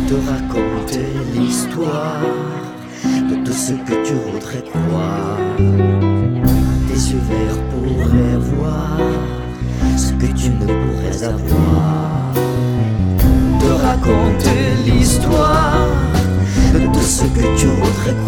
te raconter l'histoire de tout ce que tu voudrais croire. Tes yeux verts pourraient voir ce que tu ne pourrais avoir. Te raconter l'histoire de tout ce que tu voudrais croire.